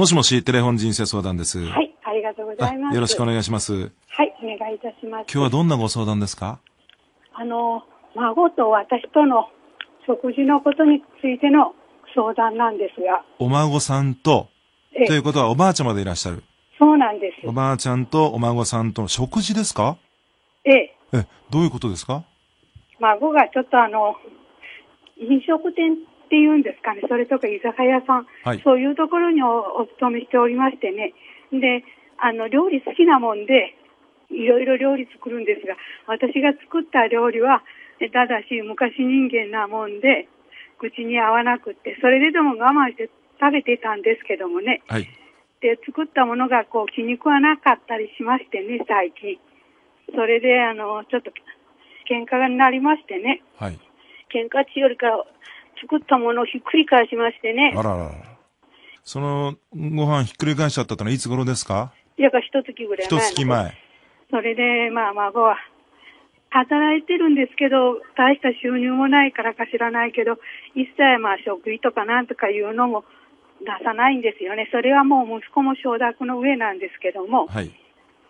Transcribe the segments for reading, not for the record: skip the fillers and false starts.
もしもし、テレフォン人生相談です。 はい、ありがとうございます。 よろしくお願いします。 はい、お願いいたします。 今日はどんなご相談ですか？ 孫と私との食事のことについての相談なんですが。 お孫さんと、ということはおばあちゃまでいらっしゃる。 そうなんです。 おばあちゃんとお孫さんとの食事ですか？どういうことですか？ 孫がちょっと飲食店っていうんですかね、それとか居酒屋さん、 はい、 そういうところにお勤めしておりましてね。で、料理好きなもんで、いろいろ料理作るんですが、私が作った料理は、ただし昔人間なもんで、口に合わなくって、それでも我慢して食べてたんですけどもね。 はい、 で、作ったものが気に食わなかったりしましてね、最近。それで、ちょっと喧嘩になりましてね。 はい。 喧嘩っていうよりか、作ったものをひっくり返しましてね。 あららら。そのご飯ひっくり返しちゃったのはいつ頃ですか？ いや、一月ぐらい前。 一月前。 それで、孫は、働いてるんですけど、大した収入もないからか知らないけど、一切食費とかなんとかいうのも出さないんですよね。それはもう息子も承諾の上なんですけども。 はい。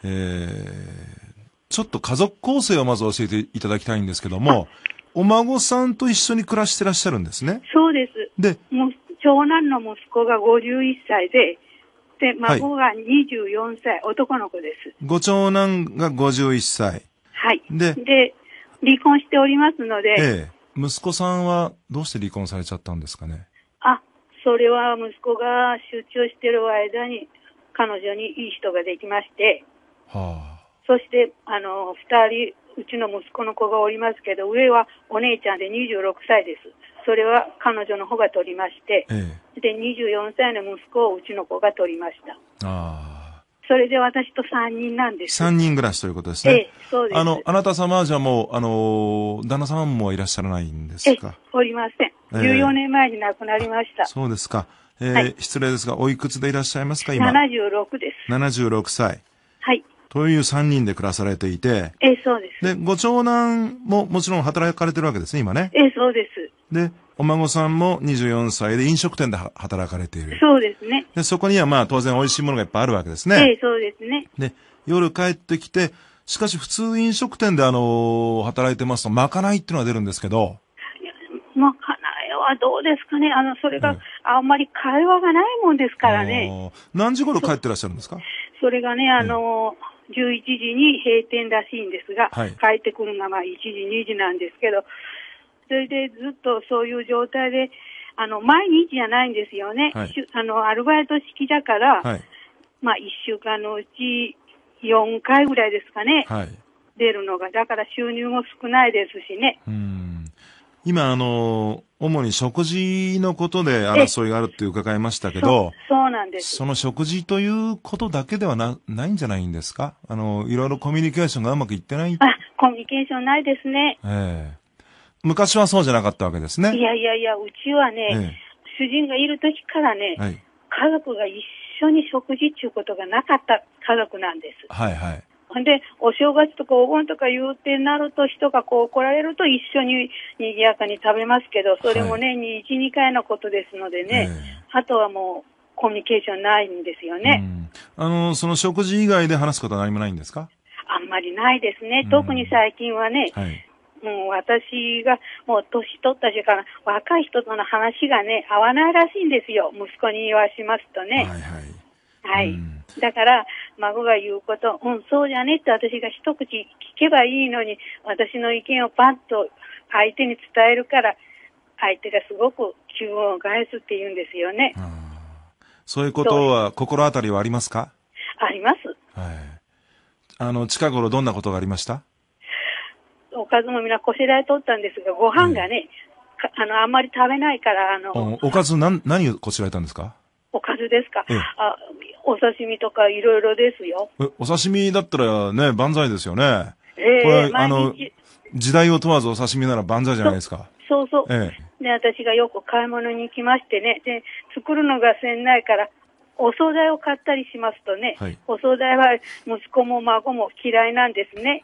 ちょっと家族構成をまず教えていただきたいんですけども、お孫さんと一緒に暮らしてらっしゃるんですね。 そうです。 で、 長男の息子が51歳で、孫が24歳、男の子です。 ご長男が51歳。 はい。 で、 離婚しておりますので、 息子さんはどうして離婚されちゃったんですかね？ それは息子が出張してる間に彼女にいい人ができまして、そして2人うちの息子の子がおりますけど、上はお姉ちゃんで26歳です。それは彼女の方が取りまして、で24歳の息子をうちの子が取りました。それで私と3人なんです。 3人暮らしということですね。 そうです。 あなた様はじゃあもう、旦那様もいらっしゃらないんですか？ おりません。14年前に亡くなりました。 そうですか。失礼ですが、おいくつでいらっしゃいますか、今。 76です。 76歳。 はい。 という3人で暮らされていて。 そうです。 で、ご長男ももちろん働かれてるわけですね、今ね。 そうです。 で、お孫さんも24歳で飲食店で働かれている。 そうですね。 で、そこには当然美味しいものがいっぱいあるわけですね。 そうですね。 で、夜帰ってきて、しかし普通飲食店で働いてますと、まかないっていうのが出るんですけど。 まかないはどうですかね。それがあんまり会話がないもんですからね。 何時頃帰ってらっしゃるんですか？ それがね、11時に閉店らしいんですが、帰ってくるのが1時、2時なんですけど、それでずっとそういう状態で、毎日じゃないんですよね。アルバイト式だから、1週間のうち4回ぐらいですかね。出るのが。だから収入も少ないですしね。 今、主に食事のことで争いがあるって伺いましたけど、 そうなんです。 その食事ということだけではないんじゃないんですか？いろいろコミュニケーションがうまくいってない？ コミュニケーションないですね。 昔はそうじゃなかったわけですね。 いや、うちはね、主人がいる時からね、家族が一緒に食事っていうことがなかった家族なんです。で、お正月とかお盆とか言うてなると人が来られると一緒に賑やかに食べますけど、それも年に1、2回のことですのでね、あとはもうコミュニケーションないんですよね。 その食事以外で話すことは何もないんですか？ あんまりないですね。特に最近はね、もう私がもう年取った時から若い人との話がね、合わないらしいんですよ。息子に言わしますとね。だから、孫が言うこと、そうじゃねって私が一口聞けばいいのに、私の意見をパッと相手に伝えるから、相手がすごく急を返すって言うんですよね。 そういうことは、心当たりはありますか？ あります。 近頃どんなことがありました？ おかずもみんなこしらえとったんですが、ご飯がね、あんまり食べないから、 おかず何をこしらえたんですか？ おかずですか？お刺身とかいろいろですよ。 お刺身だったらね、万歳ですよね。これ、時代を問わずお刺身なら万歳じゃないですか。 そう。で、私がよく買い物に行きましてね、で、作るのがせんないから、お惣菜を買ったりしますとね、お惣菜は息子も孫も嫌いなんですね。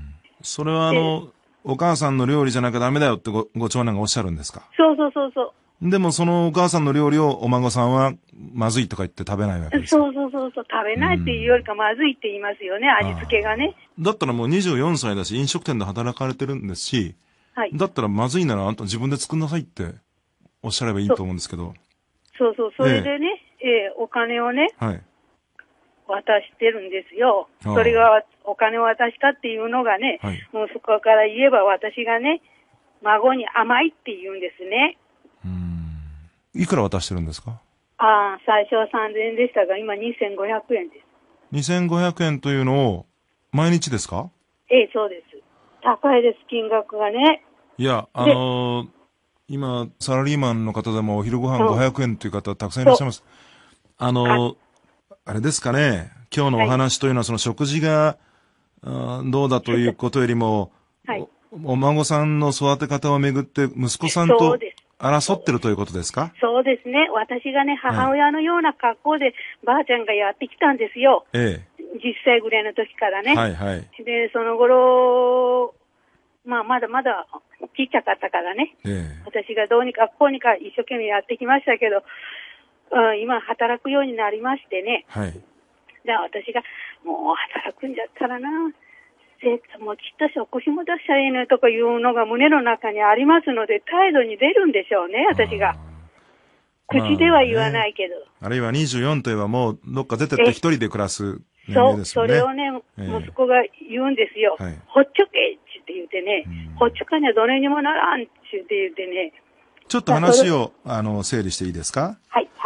それはお母さんの料理じゃなきゃダメだよってご長男がおっしゃるんですか？ そう。 でもそのお母さんの料理をお孫さんはまずいとか言って食べないわけですか？ そう、食べないっていうよりかまずいって言いますよね、味付けがね。 だったらもう24歳だし、飲食店で働かれてるんですし、はい、だったらまずいならあんた自分で作んなさいっておっしゃればいいと思うんですけど。 それでね、お金をね、はい、渡してるんですよ。それがお金を渡したっていうのがね、はい、もうそこから言えば私がね、孫に甘いって言うんですね。 いくら渡してるんですか？ 最初は3000円でしたが、今2500円です。 2500円というのを毎日ですか？ そうです。高いです、金額がね。 いや、今、サラリーマンの方でもお昼ご飯500円という方たくさんいらっしゃいます。あれですかね、今日のお話というのはその食事が、どうだということよりも、はい、お孫さんの育て方をめぐって息子さんと争ってるということですか？ そうですね。私がね、母親のような格好でばあちゃんがやってきたんですよ。10歳ぐらいの時からね。はいはい。で、その頃、まだまだちっちゃかったからね。私がどうにかこうにか一生懸命やってきましたけど、今働くようになりましてね。はい。じゃあ私が、もう働くんじゃったらな、もうちっと食費も出しちゃえねとかいうのが胸の中にありますので、態度に出るんでしょうね、私が。口では言わないけど。 あるいは24といえばもうどっか出てって一人で暮らす年齢ですよね。 それをね、息子が言うんですよ。ほっちょけって言ってね、ほっちょかにはどれにもならんって言ってね。 ちょっと話を、整理していいですか？ はい、はい。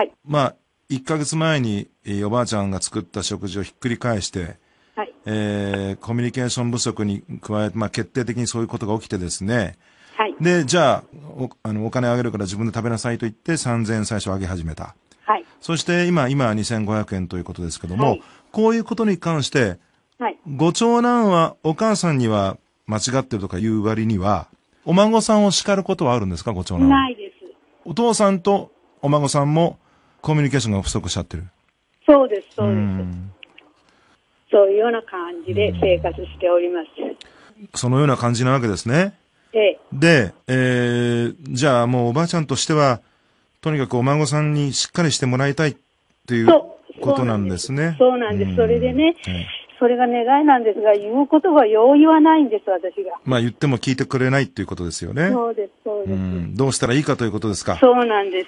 1ヶ月前に、おばあちゃんが作った食事をひっくり返して、はい、コミュニケーション不足に加えて、決定的にそういうことが起きてですね。はい。で、じゃあ、お金あげるから自分で食べなさいと言って3000円最初あげ始めた。はい。そして今2500円ということですけども、はい、こういうことに関して、はい。ご長男はお母さんには間違ってるとかいう割には、お孫さんを叱ることはあるんですか、ご長男は？ ないです。 お父さんとお孫さんもコミュニケーションが不足しちゃってる。 そうです、そうです。そういうような感じで生活しております。 そのような感じなわけですね。で、じゃあもうおばあちゃんとしては、とにかくお孫さんにしっかりしてもらいたいっていうことなんですね。 そうなんです。それでね、それが願いなんですが、言うことはよう言わないんです、私が。 言っても聞いてくれないっていうことですよね。 そうです、そうです。 どうしたらいいかということですか。 そうなんです。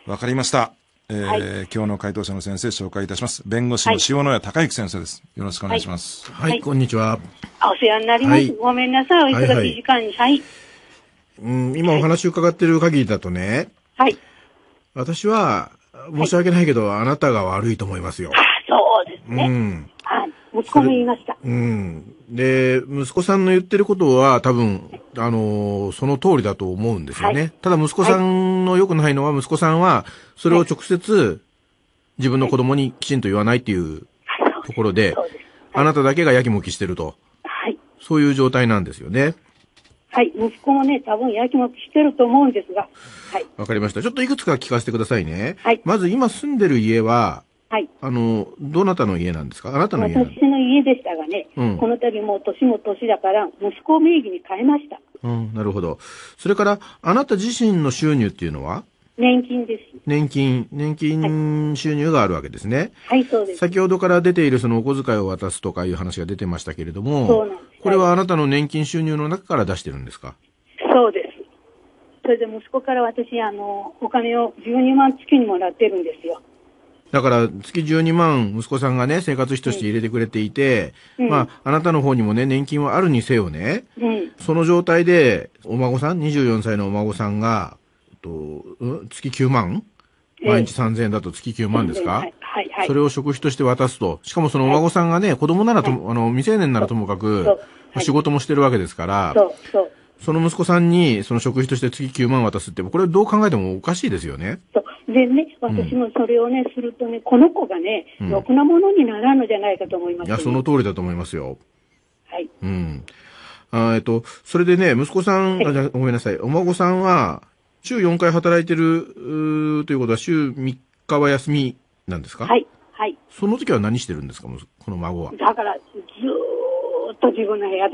わかりました。今日の回答者の先生紹介いたします。弁護士の塩野谷隆之先生です。よろしくお願いします。 はい、こんにちは。 お世話になります。ごめんなさい、お忙しい時間に。はい。 今お話を伺っている限りだとね。はい。私は、申し訳ないけど、あなたが悪いと思いますよ。 そうですね。息子も言いました。 で、息子さんの言ってることは多分、その通りだと思うんですよね。はい、ただ息子さんの良くないのは、息子さんは、それを直接、自分の子供にきちんと言わないっていうところで、あなただけがやきもきしてると。はい。そういう状態なんですよね。 はい。息子もね、多分やきもきしてると思うんですが。はい。 わかりました。ちょっといくつか聞かせてくださいね。はい。まず今住んでる家は、はい。どなたの家なんですか？あなたの家なんですか？ 私の家でしたがね、この度もう年も年だから、息子名義に変えました。 なるほど。それから、あなた自身の収入っていうのは？ 年金です。 年金収入があるわけですね。 はい、そうです。 先ほどから出ているそのお小遣いを渡すとかいう話が出てましたけれども、そうなんです。これはあなたの年金収入の中から出してるんですか？ そうです。それで息子から私、お金を12万月にもらってるんですよ。 だから、月12万、息子さんがね、生活費として入れてくれていて、あなたの方にもね、年金はあるにせよね、その状態で、お孫さん、24歳のお孫さんが、月9万毎日3000円だと月9万ですか？それを食費として渡すと。しかもそのお孫さんがね、子供なら未成年ならともかく、仕事もしてるわけですから、その息子さんにその食費として月9万渡すって、これどう考えてもおかしいですよね。 でね、私もそれをね、するとね、この子がね、ろくなものにならんのじゃないかと思います、ね。 いや、その通りだと思いますよ。はい。それでね、息子さん、ごめんなさい。お孫さんは、週4回働いてる、ということは、週3日は休みなんですか？はい。はい。その時は何してるんですか、この孫は。 だから、ずーっと自分の部屋です。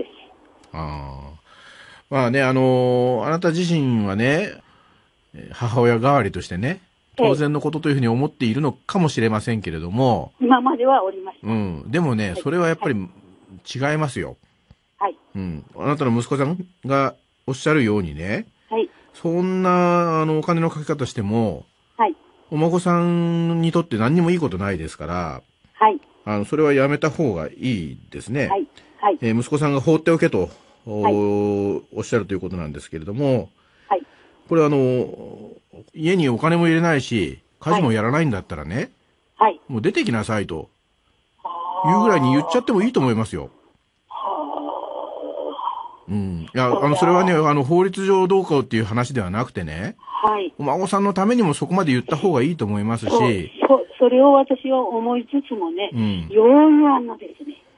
あなた自身はね、 母親代わりとしてね、当然のことというふうに思っているのかもしれませんけれども。 今まではおりました。 でもね、それはやっぱり違いますよ。 はい。 あなたの息子さんがおっしゃるようにね、 はい。 そんな、お金のかけ方しても、 はい。お孫さんにとって何にもいいことないですから、 はい。 それはやめた方がいいですね。 はい。はい。 息子さんが放っておけと、 はい、 おっしゃるということなんですけれども、 はい。 これ家にお金も入れないし、家事もやらないんだったらね、 はい。 もう出てきなさいと、いうぐらいに言っちゃってもいいと思いますよ。いや、それはね、法律上どうかっていう話ではなくてね、 はい。 お孫さんのためにもそこまで言った方がいいと思いますし、 それを私は思いつつもね、要因あんのですね。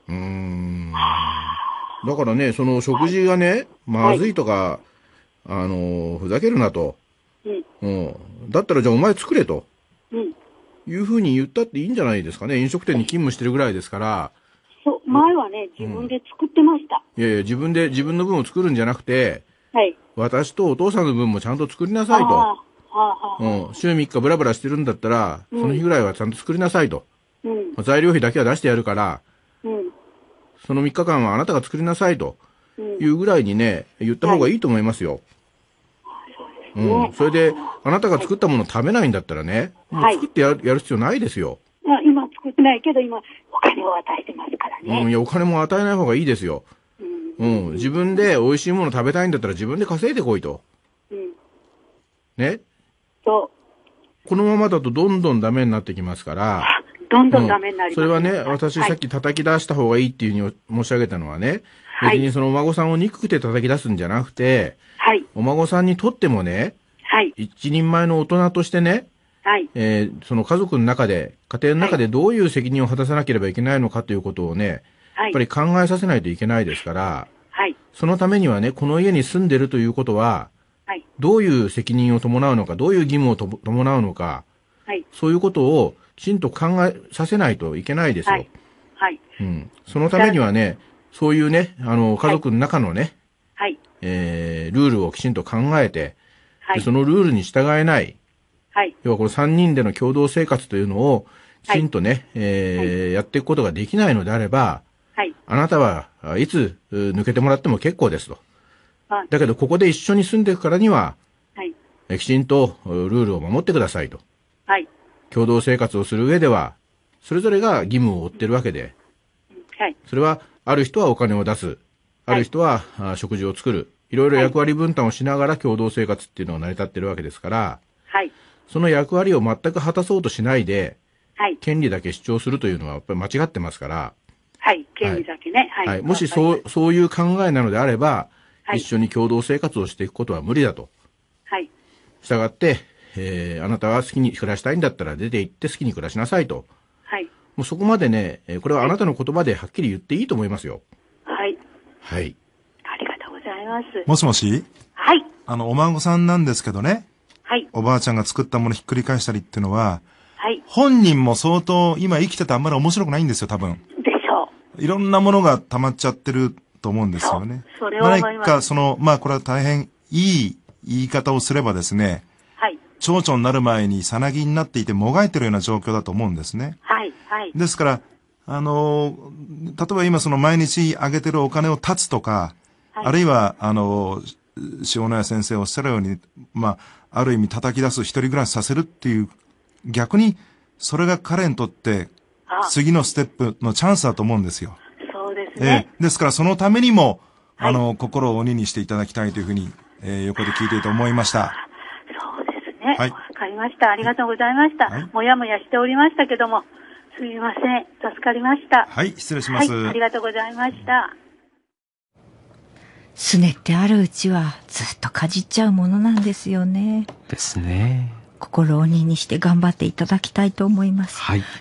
だからね、その食事がね、まずいとか、ふざけるなと。だったらじゃあお前作れと。いうふうに言ったっていいんじゃないですかね。飲食店に勤務してるぐらいですから。 前はね、自分で作ってました。 いやいや、自分の分を作るんじゃなくて、 はい。 私とお父さんの分もちゃんと作りなさいと。週3日ブラブラしてるんだったら、その日ぐらいはちゃんと作りなさいと。材料費だけは出してやるから、その3日間はあなたが作りなさいというぐらいにね、言った方がいいと思いますよ。それで、あなたが作ったものを食べないんだったらね、もう作ってやる必要ないですよ。 今作ってないけど、今、お金を与えてますからね。 いや、お金も与えない方がいいですよ。自分で美味しいもの食べたいんだったら自分で稼いでこいと。ね。このままだとどんどんダメになってきますから。 どんどんダメになります。 それはね、私さっき叩き出した方がいいっていうふうに申し上げたのはね、別にそのお孫さんを憎くて叩き出すんじゃなくて、お孫さんにとってもね、一人前の大人としてね、その家族の中で、家庭の中でどういう責任を果たさなければいけないのかということをね、やっぱり考えさせないといけないですから、そのためにはね、この家に住んでるということは、どういう責任を伴うのか、どういう義務を伴うのか、そういうことをきちんと考えさせないといけないですよ。そのためにはね、そういうね、家族の中のね、ルールをきちんと考えて、でそのルールに従えない、要はこの3人での共同生活というのをきちんとね、やっていくことができないのであれば、あなたはいつ抜けてもらっても結構ですと。だけどここで一緒に住んでいくからには、きちんとルールを守ってくださいと。共同生活をする上では、それぞれが義務を負ってるわけで、それはある人はお金を出す、ある人は食事を作る、いろいろ役割分担をしながら共同生活っていうのが成り立ってるわけですから、その役割を全く果たそうとしないで、権利だけ主張するというのはやっぱり間違ってますから、 権利だけね。 もしそういう考えなのであれば、一緒に共同生活をしていくことは無理だと。したがって、あなたは好きに暮らしたいんだったら出て行って好きに暮らしなさいと。もうそこまでね、これはあなたの言葉ではっきり言っていいと思いますよ。 ありがとうございます。 もしもし。お孫さんなんですけどね。おばあちゃんが作ったものひっくり返したりっていうのは、本人も相当今生きててあんまり面白くないんですよ、多分。 でしょう。いろんなものが溜まっちゃってると思うんですよね。 それを思います。 何かこれは大変いい言い方をすればですね、蝶々になる前にさなぎになっていてもがいてるような状況だと思うんですね。ですから、例えば今その毎日あげてるお金を断つとか、あるいは、塩谷先生おっしゃるように、ある意味叩き出す、一人暮らしさせるっていう、逆に、それが彼にとって、次のステップのチャンスだと思うんですよ。 そうですね。 ですからそのためにも、心を鬼にしていただきたいというふうに、横で聞いていて思いました。 そうですね。わかりました。ありがとうございました。もやもやしておりましたけども、すみません。助かりました。 失礼します。 ありがとうございました。 すねってあるうちはずっとかじっちゃうものなんですよね。 ですね。 心を鬼にして頑張っていただきたいと思います。